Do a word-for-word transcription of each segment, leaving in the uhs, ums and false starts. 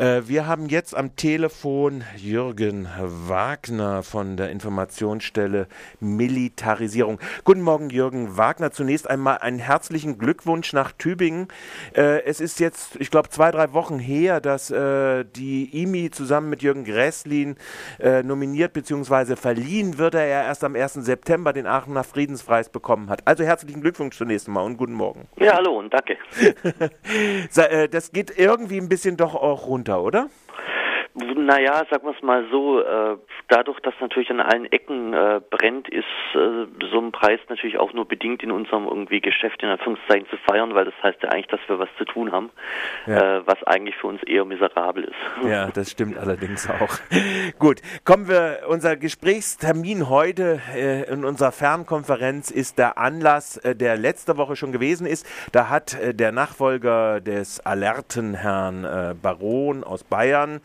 Wir haben jetzt am Telefon Jürgen Wagner von der Informationsstelle Militarisierung. Guten Morgen, Jürgen Wagner. Zunächst einmal einen herzlichen Glückwunsch nach Tübingen. Es ist jetzt, ich glaube, zwei, drei Wochen her, dass die I M I zusammen mit Jürgen Gräßlin nominiert bzw. verliehen wird, er erst am ersten September den Aachener Friedenspreis bekommen hat. Also herzlichen Glückwunsch zunächst einmal und guten Morgen. Ja, hallo und danke. Das geht irgendwie ein bisschen doch auch runter, oder? Naja, sagen wir es mal so, äh, dadurch, dass natürlich an allen Ecken äh, brennt, ist äh, so ein Preis natürlich auch nur bedingt in unserem irgendwie Geschäft in Anführungszeichen zu feiern, weil das heißt ja eigentlich, dass wir was zu tun haben, ja. äh, was eigentlich für uns eher miserabel ist. Ja, das stimmt allerdings auch. Gut, kommen wir, unser Gesprächstermin heute äh, in unserer Fernkonferenz ist der Anlass, äh, der letzte Woche schon gewesen ist. Da hat äh, der Nachfolger des alerten Herrn äh, Baron aus Bayern,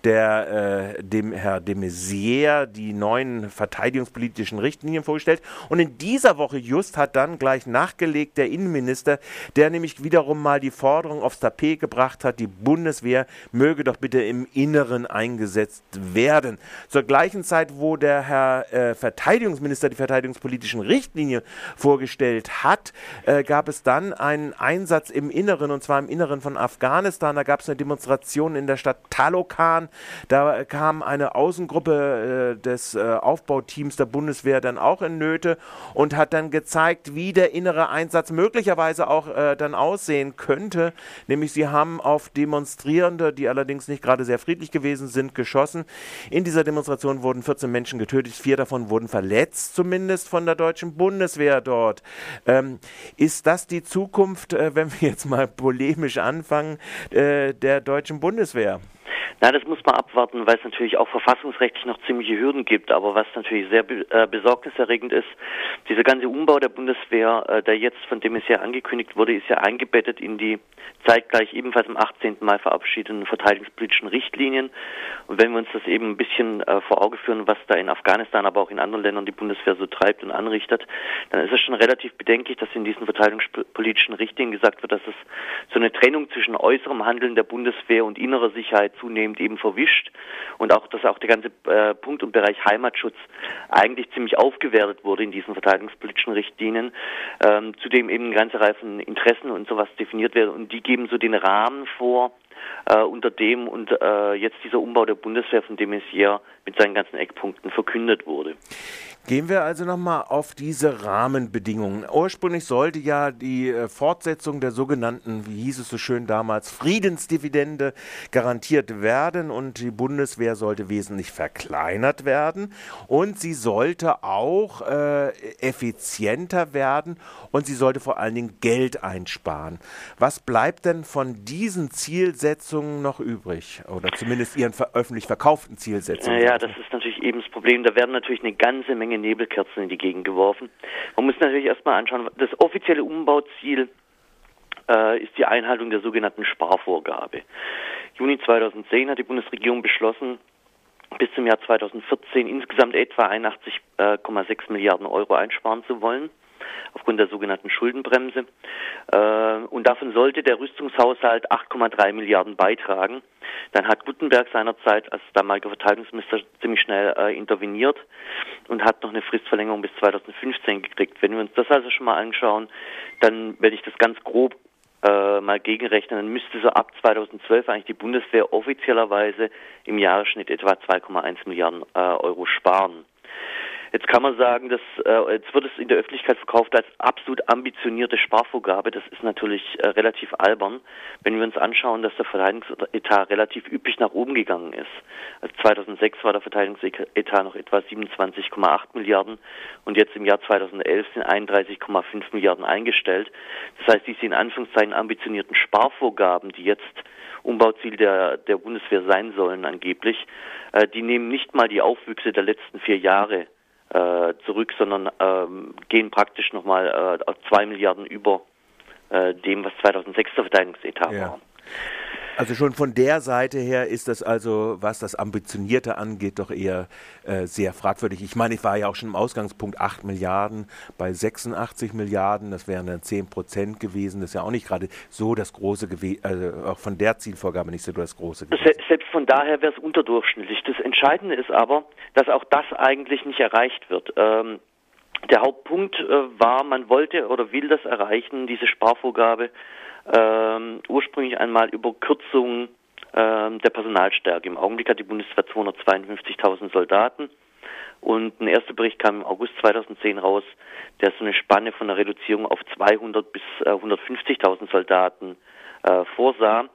der äh, dem Herr de Maizière die neuen verteidigungspolitischen Richtlinien vorgestellt. Und in dieser Woche just hat dann gleich nachgelegt der Innenminister, der nämlich wiederum mal die Forderung aufs Tapet gebracht hat, die Bundeswehr möge doch bitte im Inneren eingesetzt werden. Zur gleichen Zeit, wo der Herr äh, Verteidigungsminister die verteidigungspolitischen Richtlinien vorgestellt hat, äh, gab es dann einen Einsatz im Inneren, und zwar im Inneren von Afghanistan. Da gab es eine Demonstration in der Stadt Taloqan. Da kam eine Außengruppe äh, des äh, Aufbauteams der Bundeswehr dann auch in Nöte und hat dann gezeigt, wie der innere Einsatz möglicherweise auch äh, dann aussehen könnte. Nämlich sie haben auf Demonstrierende, die allerdings nicht gerade sehr friedlich gewesen sind, geschossen. In dieser Demonstration wurden vierzehn Menschen getötet, vier davon wurden verletzt, zumindest von der deutschen Bundeswehr dort. Ähm, ist das die Zukunft, äh, wenn wir jetzt mal polemisch anfangen, äh, der deutschen Bundeswehr? Na, das muss man abwarten, weil es natürlich auch verfassungsrechtlich noch ziemliche Hürden gibt. Aber was natürlich sehr be- äh, besorgniserregend ist, dieser ganze Umbau der Bundeswehr, äh, der jetzt von dem es ja angekündigt wurde, ist ja eingebettet in die zeitgleich ebenfalls am achtzehnten Mai verabschiedeten verteidigungspolitischen Richtlinien. Und wenn wir uns das eben ein bisschen äh, vor Auge führen, was da in Afghanistan, aber auch in anderen Ländern die Bundeswehr so treibt und anrichtet, dann ist es schon relativ bedenklich, dass in diesen verteidigungspolitischen Richtlinien gesagt wird, dass es so eine Trennung zwischen äußerem Handeln der Bundeswehr und innerer Sicherheit zunehmend eben verwischt und auch, dass auch der ganze äh, Punkt und Bereich Heimatschutz eigentlich ziemlich aufgewertet wurde in diesen verteidigungspolitischen Richtlinien, ähm, zudem eben eine ganze Reihe von Interessen und sowas definiert werden und die geben so den Rahmen vor, äh, unter dem und äh, jetzt dieser Umbau der Bundeswehr, von dem es hier mit seinen ganzen Eckpunkten verkündet wurde. Gehen wir also nochmal auf diese Rahmenbedingungen. Ursprünglich sollte ja die äh, Fortsetzung der sogenannten, wie hieß es so schön damals, Friedensdividende garantiert werden und die Bundeswehr sollte wesentlich verkleinert werden und sie sollte auch äh, effizienter werden und sie sollte vor allen Dingen Geld einsparen. Was bleibt denn von diesen Zielsetzungen noch übrig? Oder zumindest ihren ver- öffentlich verkauften Zielsetzungen? Ja, das ist natürlich eben das Problem. Da werden natürlich eine ganze Menge Nebelkerzen in die Gegend geworfen. Man muss natürlich erstmal anschauen, das offizielle Umbauziel äh, ist die Einhaltung der sogenannten Sparvorgabe. Juni zweitausendzehn hat die Bundesregierung beschlossen, bis zum Jahr zweitausendvierzehn insgesamt etwa einundachtzig Komma sechs Milliarden Euro einsparen zu wollen, aufgrund der sogenannten Schuldenbremse. Äh, und davon sollte der Rüstungshaushalt acht Komma drei Milliarden beitragen. Dann hat Guttenberg seinerzeit als damaliger Verteidigungsminister ziemlich schnell äh, interveniert und hat noch eine Fristverlängerung bis zweitausendfünfzehn gekriegt. Wenn wir uns das also schon mal anschauen, dann, wenn ich das ganz grob äh, mal gegenrechnen, dann müsste so ab zweitausendzwölf eigentlich die Bundeswehr offiziellerweise im Jahresschnitt etwa zwei Komma eins Milliarden äh, Euro sparen. Jetzt kann man sagen, dass äh, jetzt wird es in der Öffentlichkeit verkauft als absolut ambitionierte Sparvorgabe. Das ist natürlich äh, relativ albern, wenn wir uns anschauen, dass der Verteidigungsetat relativ üppig nach oben gegangen ist. Also zweitausendsechs war der Verteidigungsetat noch etwa siebenundzwanzig Komma acht Milliarden und jetzt im Jahr zweitausendelf sind einunddreißig Komma fünf Milliarden eingestellt. Das heißt, diese in Anführungszeichen ambitionierten Sparvorgaben, die jetzt Umbauziel der, der Bundeswehr sein sollen angeblich, äh, die nehmen nicht mal die Aufwüchse der letzten vier Jahre äh, zurück, sondern ähm, gehen praktisch nochmal äh, auf zwei Milliarden über äh, dem, was zweitausendsechs der Verteidigungsetat ja. war. Also schon von der Seite her ist das also, was das Ambitionierte angeht, doch eher äh, sehr fragwürdig. Ich meine, ich war ja auch schon im Ausgangspunkt acht Milliarden bei sechsundachtzig Milliarden, das wären dann zehn Prozent gewesen. Das ist ja auch nicht gerade so das große gewesen, also auch von der Zielvorgabe nicht so das große gewesen. Se- Selbst von daher wäre es unterdurchschnittlich. Das Entscheidende ist aber, dass auch das eigentlich nicht erreicht wird. Ähm, der Hauptpunkt äh, war, man wollte oder will das erreichen, diese Sparvorgabe, ähm, ursprünglich einmal über Kürzung ähm, der Personalstärke. Im Augenblick hat die Bundeswehr zweihundertzweiundfünfzigtausend Soldaten und ein erster Bericht kam im August zweitausendzehn raus, der so eine Spanne von einer Reduzierung auf zweihundert bis äh, hundertfünfzigtausend Soldaten äh, vorsah.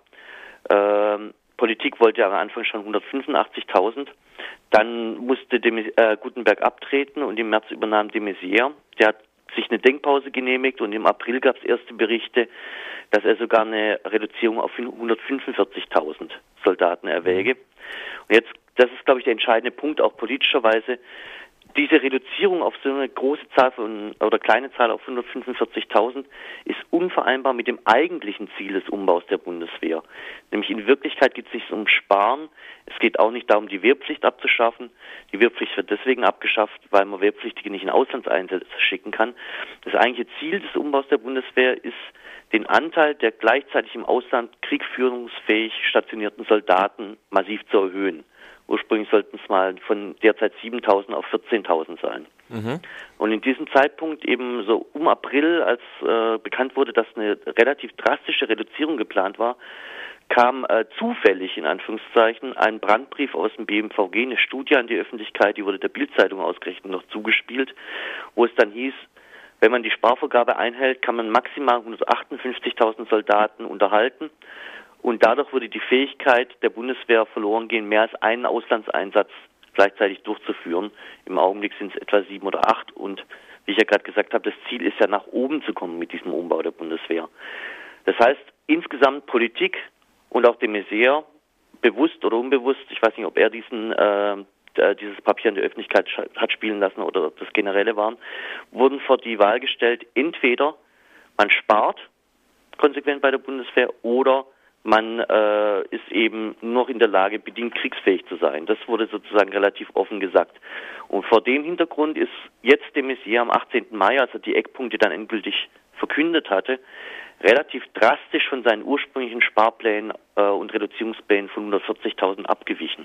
Ähm, Politik wollte am Anfang schon hundertfünfundachtzigtausend. Dann musste de äh, Gutenberg abtreten und im März übernahm de Maizière. Der hat sich eine Denkpause genehmigt und im April gab es erste Berichte, dass er sogar eine Reduzierung auf hundertfünfundvierzigtausend Soldaten erwäge. Und jetzt, das ist, glaube ich, der entscheidende Punkt, auch politischerweise, diese Reduzierung auf so eine große Zahl von, oder kleine Zahl auf hundertfünfundvierzigtausend ist unvereinbar mit dem eigentlichen Ziel des Umbaus der Bundeswehr. Nämlich in Wirklichkeit geht es nicht um Sparen. Es geht auch nicht darum, die Wehrpflicht abzuschaffen. Die Wehrpflicht wird deswegen abgeschafft, weil man Wehrpflichtige nicht in Auslandseinsätze schicken kann. Das eigentliche Ziel des Umbaus der Bundeswehr ist, den Anteil der gleichzeitig im Ausland kriegführungsfähig stationierten Soldaten massiv zu erhöhen. Ursprünglich sollten es mal von derzeit siebentausend auf vierzehntausend sein. Mhm. Und in diesem Zeitpunkt eben so um April, als äh, bekannt wurde, dass eine relativ drastische Reduzierung geplant war, kam äh, zufällig in Anführungszeichen ein Brandbrief aus dem B M V G, eine Studie an die Öffentlichkeit, die wurde der Bild-Zeitung ausgerechnet noch zugespielt, wo es dann hieß, wenn man die Sparvorgabe einhält, kann man maximal hundertachtundfünfzigtausend Soldaten unterhalten. Und dadurch würde die Fähigkeit der Bundeswehr verloren gehen, mehr als einen Auslandseinsatz gleichzeitig durchzuführen. Im Augenblick sind es etwa sieben oder acht. Und wie ich ja gerade gesagt habe, das Ziel ist ja nach oben zu kommen mit diesem Umbau der Bundeswehr. Das heißt, insgesamt Politik und auch de Maizière, bewusst oder unbewusst, ich weiß nicht, ob er diesen äh, dieses Papier in der Öffentlichkeit hat spielen lassen oder ob das Generelle waren, wurden vor die Wahl gestellt, entweder man spart konsequent bei der Bundeswehr oder man äh, ist eben nur noch in der Lage, bedingt kriegsfähig zu sein. Das wurde sozusagen relativ offen gesagt. Und vor dem Hintergrund ist jetzt de Maizière am achtzehnten Mai, als er die Eckpunkte dann endgültig verkündet hatte, relativ drastisch von seinen ursprünglichen Sparplänen äh, und Reduzierungsplänen von hundertvierzigtausend abgewichen.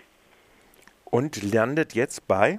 Und landet jetzt bei?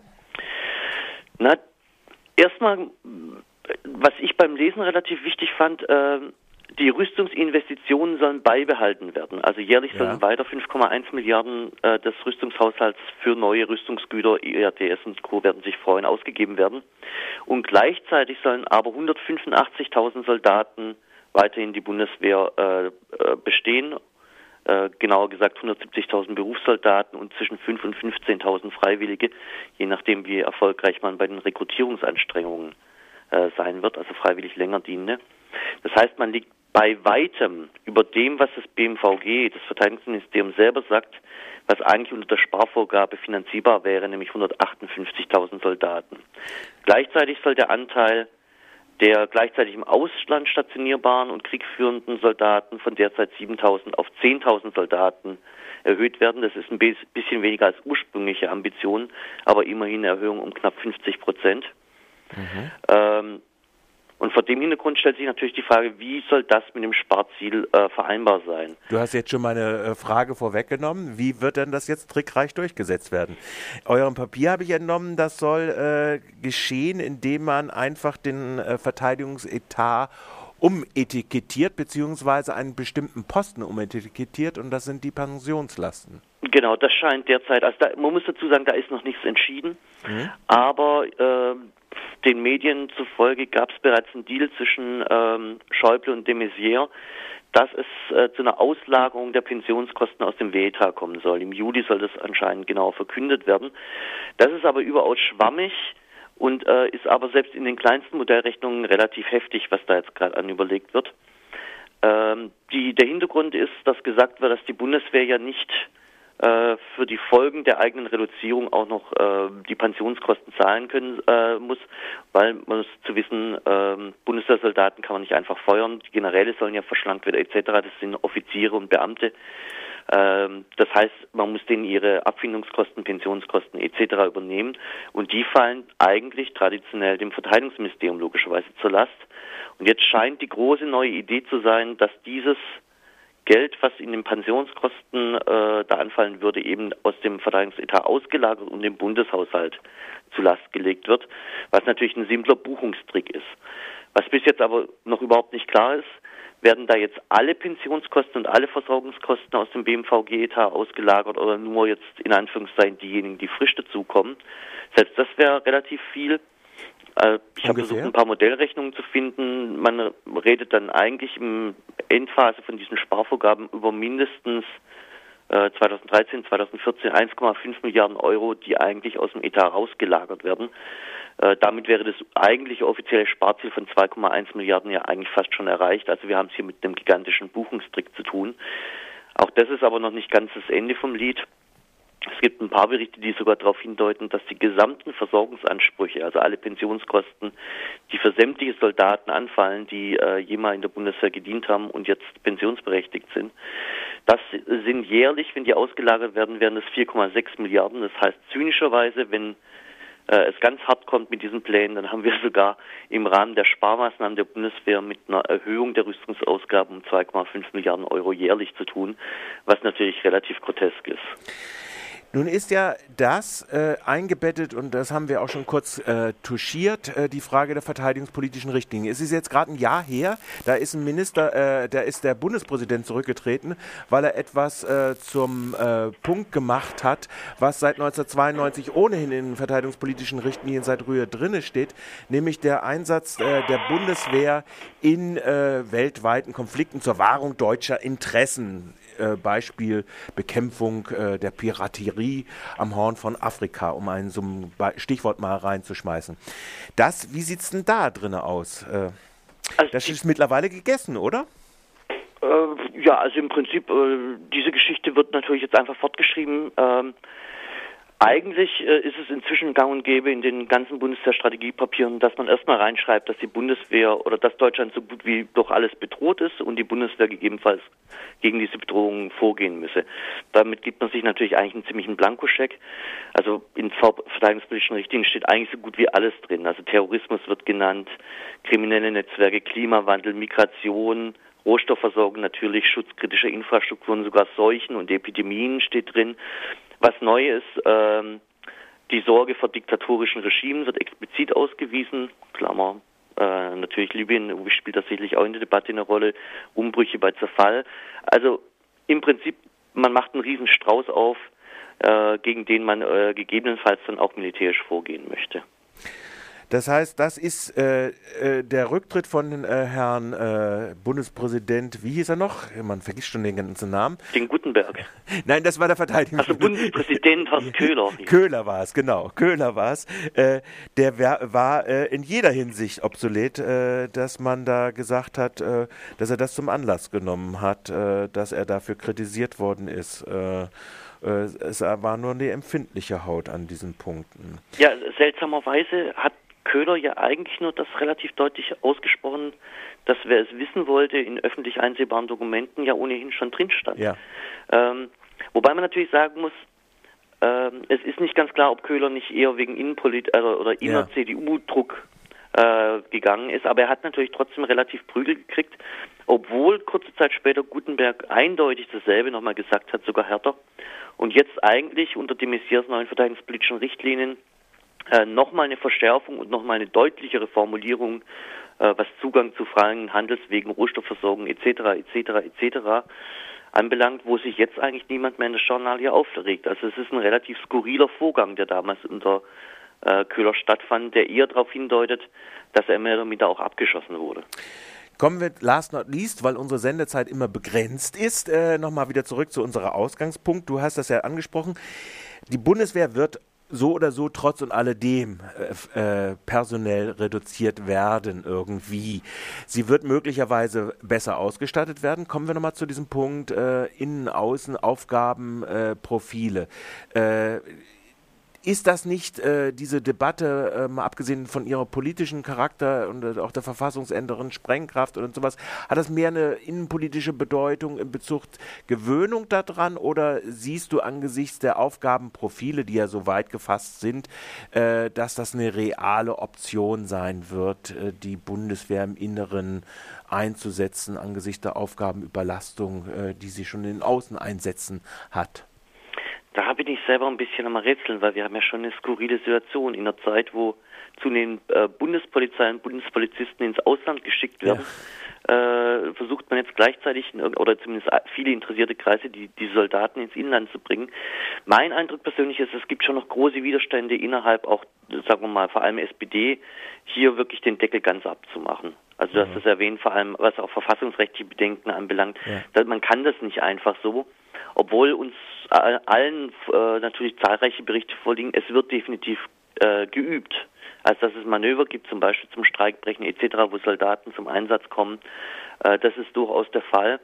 Na, erstmal, was ich beim Lesen relativ wichtig fand, äh, die Rüstungsinvestitionen sollen beibehalten werden. Also jährlich ja. sollen weiter fünf Komma eins Milliarden äh, des Rüstungshaushalts für neue Rüstungsgüter, E R T S und Co. werden sich freuen, ausgegeben werden. Und gleichzeitig sollen aber hundertfünfundachtzigtausend Soldaten weiterhin die Bundeswehr äh, äh, bestehen. Äh, genauer gesagt hundertsiebzigtausend Berufssoldaten und zwischen fünftausend und fünfzehntausend Freiwillige, je nachdem wie erfolgreich man bei den Rekrutierungsanstrengungen äh, sein wird, also freiwillig länger Dienende. Das heißt, man liegt bei weitem über dem, was das B M V G, das Verteidigungsministerium selber sagt, was eigentlich unter der Sparvorgabe finanzierbar wäre, nämlich hundertachtundfünfzigtausend Soldaten. Gleichzeitig soll der Anteil der gleichzeitig im Ausland stationierbaren und kriegführenden Soldaten von derzeit siebentausend auf zehntausend Soldaten erhöht werden. Das ist ein bisschen weniger als ursprüngliche Ambition, aber immerhin eine Erhöhung um knapp fünfzig Prozent. Mhm. Ähm, Und vor dem Hintergrund stellt sich natürlich die Frage, wie soll das mit dem Sparziel äh, vereinbar sein? Du hast jetzt schon meine äh, Frage vorweggenommen. Wie wird denn das jetzt trickreich durchgesetzt werden? Eurem Papier habe ich entnommen, das soll äh, geschehen, indem man einfach den äh, Verteidigungsetat umetikettiert, beziehungsweise einen bestimmten Posten umetikettiert, und das sind die Pensionslasten. Genau, das scheint derzeit, also da, man muss dazu sagen, da ist noch nichts entschieden, mhm. aber äh, den Medien zufolge gab es bereits einen Deal zwischen ähm, Schäuble und de Maizière, dass es äh, zu einer Auslagerung der Pensionskosten aus dem Wehretat kommen soll. Im Juli soll das anscheinend genau verkündet werden. Das ist aber überaus schwammig und äh, ist aber selbst in den kleinsten Modellrechnungen relativ heftig, was da jetzt gerade an überlegt wird. Ähm, die, der Hintergrund ist, dass gesagt wird, dass die Bundeswehr ja nicht äh, für die Folgen der eigenen Reduzierung auch noch äh, die Pensionskosten zahlen können äh, muss, weil man muss zu wissen, äh, Bundeswehrsoldaten kann man nicht einfach feuern, die Generäle sollen ja verschlankt werden et cetera. Das sind Offiziere und Beamte Ähm, das heißt, man muss denen ihre Abfindungskosten, Pensionskosten et cetera übernehmen und die fallen eigentlich traditionell dem Verteidigungsministerium logischerweise zur Last. Und jetzt scheint die große neue Idee zu sein, dass dieses Geld, was in den Pensionskosten äh, da anfallen würde, eben aus dem Verteidigungsetat ausgelagert und dem Bundeshaushalt zu Last gelegt wird, was natürlich ein simpler Buchungstrick ist. Was bis jetzt aber noch überhaupt nicht klar ist, werden da jetzt alle Pensionskosten und alle Versorgungskosten aus dem B M V G-Etat ausgelagert oder nur jetzt in Anführungszeichen diejenigen, die frisch dazukommen. Selbst das wäre relativ viel. Äh, ich habe versucht, ein paar Modellrechnungen zu finden. Man redet dann eigentlich im Endphase von diesen Sparvorgaben über mindestens äh, zweitausenddreizehn, zweitausendvierzehn eins Komma fünf Milliarden Euro, die eigentlich aus dem Etat rausgelagert werden. Äh, damit wäre das eigentliche offizielle Sparziel von zwei Komma eins Milliarden ja eigentlich fast schon erreicht. Also wir haben es hier mit einem gigantischen Buchungstrick zu tun. Auch das ist aber noch nicht ganz das Ende vom Lied. Es gibt ein paar Berichte, die sogar darauf hindeuten, dass die gesamten Versorgungsansprüche, also alle Pensionskosten, die für sämtliche Soldaten anfallen, die äh, jemals in der Bundeswehr gedient haben und jetzt pensionsberechtigt sind, das sind jährlich, wenn die ausgelagert werden, wären das vier Komma sechs Milliarden. Das heißt zynischerweise, wenn äh, es ganz hart kommt mit diesen Plänen, dann haben wir sogar im Rahmen der Sparmaßnahmen der Bundeswehr mit einer Erhöhung der Rüstungsausgaben um zwei Komma fünf Milliarden Euro jährlich zu tun, was natürlich relativ grotesk ist. Nun ist ja das äh, eingebettet, und das haben wir auch schon kurz äh, touchiert, äh, die Frage der verteidigungspolitischen Richtlinie. Es ist jetzt gerade ein Jahr her, da ist ein Minister, äh, da ist der Bundespräsident zurückgetreten, weil er etwas äh, zum äh, Punkt gemacht hat, was seit neunzehnhundertzweiundneunzig ohnehin in den verteidigungspolitischen Richtlinien seit Rühe drinne steht, nämlich der Einsatz äh, der Bundeswehr in äh, weltweiten Konflikten zur Wahrung deutscher Interessen. Äh, Beispiel Bekämpfung äh, der Piraterie am Horn von Afrika, um ein so ein Stichwort mal reinzuschmeißen. Das, wie sieht es denn da drin aus? Äh, also das ist mittlerweile gegessen, oder? Äh, ja, also im Prinzip, äh, diese Geschichte wird natürlich jetzt einfach fortgeschrieben. Ähm, Eigentlich äh, ist es inzwischen gang und gäbe in den ganzen Bundeswehrstrategiepapieren, dass man erstmal reinschreibt, dass die Bundeswehr oder dass Deutschland so gut wie durch alles bedroht ist und die Bundeswehr gegebenenfalls gegen diese Bedrohung vorgehen müsse. Damit gibt man sich natürlich eigentlich einen ziemlichen Blankoscheck. Also in verteidigungspolitischen Richtlinien steht eigentlich so gut wie alles drin. Also Terrorismus wird genannt, kriminelle Netzwerke, Klimawandel, Migration, Rohstoffversorgung natürlich, Schutz kritischer Infrastrukturen, sogar Seuchen und Epidemien steht drin. Was neu ist, ähm, die Sorge vor diktatorischen Regimen wird explizit ausgewiesen. Klammer, äh, natürlich Libyen spielt das sicherlich auch in der Debatte eine Rolle. Umbrüche bei Zerfall. Also im Prinzip, man macht einen riesen Strauß auf, äh, gegen den man äh, gegebenenfalls dann auch militärisch vorgehen möchte. Das heißt, das ist äh, äh, der Rücktritt von äh, Herrn äh, Bundespräsident, wie hieß er noch? Man vergisst schon den ganzen Namen. Den Gutenberg. Nein, das war der Verteidigungsminister. Also Bundespräsident Horst Köhler. Köhler war es, genau. Köhler war es. Äh, der wär, war äh, in jeder Hinsicht obsolet, äh, dass man da gesagt hat, äh, dass er das zum Anlass genommen hat, äh, dass er dafür kritisiert worden ist. Äh, es war nur eine empfindliche Haut an diesen Punkten. Ja, seltsamerweise hat Köhler ja eigentlich nur das relativ deutlich ausgesprochen, dass wer es wissen wollte, in öffentlich einsehbaren Dokumenten ja ohnehin schon drin stand. Ja. Ähm, wobei man natürlich sagen muss, ähm, es ist nicht ganz klar, ob Köhler nicht eher wegen Innenpolit- also, oder inner ja. C D U-Druck äh, gegangen ist, aber er hat natürlich trotzdem relativ Prügel gekriegt, obwohl kurze Zeit später Gutenberg eindeutig dasselbe nochmal gesagt hat, sogar härter. Und jetzt eigentlich unter de Maizières neuen verteidigungspolitischen Richtlinien Äh, nochmal eine Verschärfung und nochmal eine deutlichere Formulierung, äh, was Zugang zu freien Handelswegen, Rohstoffversorgung et cetera et cetera et cetera anbelangt, wo sich jetzt eigentlich niemand mehr in das Journal hier aufregt. Also es ist ein relativ skurriler Vorgang, der damals unter äh, Köhler stattfand, der eher darauf hindeutet, dass er mehr oder minder auch abgeschossen wurde. Kommen wir last not least, weil unsere Sendezeit immer begrenzt ist, äh, nochmal wieder zurück zu unserem Ausgangspunkt. Du hast das ja angesprochen. Die Bundeswehr wird so oder so trotz und alledem äh, äh, personell reduziert werden irgendwie. Sie wird möglicherweise besser ausgestattet werden. Kommen wir nochmal zu diesem Punkt äh, Innen-, Außen-, Aufgaben, äh, Profile. Äh, ist das nicht äh, diese Debatte, äh, mal abgesehen von ihrer politischen Charakter und äh, auch der Verfassungsänderung, Sprengkraft und sowas, hat das mehr eine innenpolitische Bedeutung in Bezug Gewöhnung daran, oder siehst du angesichts der Aufgabenprofile, die ja so weit gefasst sind, äh, dass das eine reale Option sein wird, äh, die Bundeswehr im Inneren einzusetzen angesichts der Aufgabenüberlastung, äh, die sie schon in den Außeneinsätzen hat? Da bin ich selber ein bisschen am Rätseln, weil wir haben ja schon eine skurrile Situation in der Zeit, wo zunehmend äh, Bundespolizei und Bundespolizisten ins Ausland geschickt werden. Ja. Äh, versucht man jetzt gleichzeitig, oder zumindest viele interessierte Kreise, die, die Soldaten ins Inland zu bringen. Mein Eindruck persönlich ist, es gibt schon noch große Widerstände innerhalb auch, sagen wir mal, vor allem S P D, hier wirklich den Deckel ganz abzumachen. Also du hast das erwähnt, vor allem was auch verfassungsrechtliche Bedenken anbelangt. Ja. Man kann das nicht einfach so, obwohl uns allen äh, natürlich zahlreiche Berichte vorliegen. Es wird definitiv äh, geübt. Also dass es Manöver gibt, zum Beispiel zum Streikbrechen et cetera, wo Soldaten zum Einsatz kommen. Äh, das ist durchaus der Fall.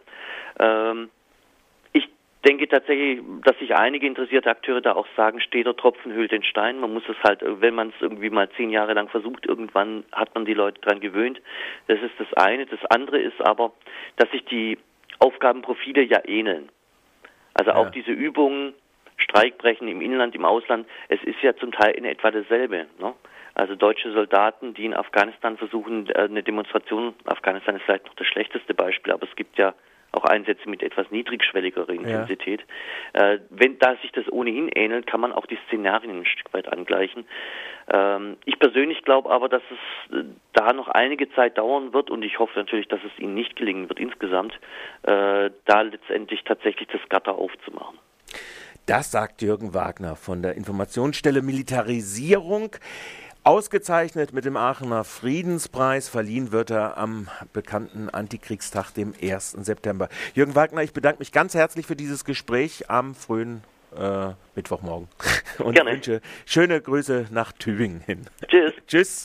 Ähm, ich denke tatsächlich, dass sich einige interessierte Akteure da auch sagen, steter Tropfen höhlt den Stein. Man muss es halt, wenn man es irgendwie mal zehn Jahre lang versucht, irgendwann hat man die Leute dran gewöhnt. Das ist das eine. Das andere ist aber, dass sich die Aufgabenprofile ja ähneln. Also auch ja. diese Übungen, Streikbrechen im Inland, im Ausland, es ist ja zum Teil in etwa dasselbe. Ne? Also deutsche Soldaten, die in Afghanistan versuchen, eine Demonstration, Afghanistan ist vielleicht noch das schlechteste Beispiel, aber es gibt ja auch Einsätze mit etwas niedrigschwelligerer Intensität. Ja. Äh, wenn da sich das ohnehin ähnelt, kann man auch die Szenarien ein Stück weit angleichen. Ähm, ich persönlich glaube aber, dass es äh, da noch einige Zeit dauern wird, und ich hoffe natürlich, dass es ihnen nicht gelingen wird insgesamt, äh, da letztendlich tatsächlich das Gatter aufzumachen. Das sagt Jürgen Wagner von der Informationsstelle Militarisierung. Ausgezeichnet mit dem Aachener Friedenspreis, verliehen wird er am bekannten Antikriegstag, dem ersten September. Jürgen Wagner, ich bedanke mich ganz herzlich für dieses Gespräch am frühen äh, Mittwochmorgen und Gerne. wünsche schöne Grüße nach Tübingen hin. Tschüss. Tschüss.